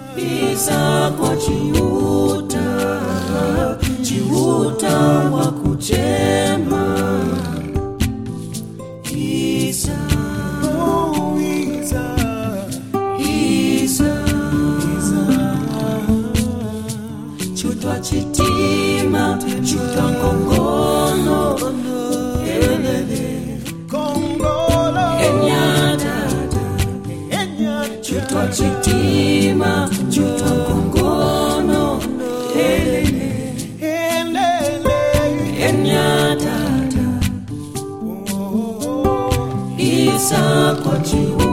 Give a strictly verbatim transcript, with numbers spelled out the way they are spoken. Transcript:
Isa kwa chiuta, chiuta wa kuchema. Isa, Oh, Isa, Isa, Isa. chutwa chitima, chutwa kongono, elele, Kongolo, enyata, Enyata. chutwa chitima, chutwa kongono, elele, Elele. enyata, Oh, Isa kwa chiuta.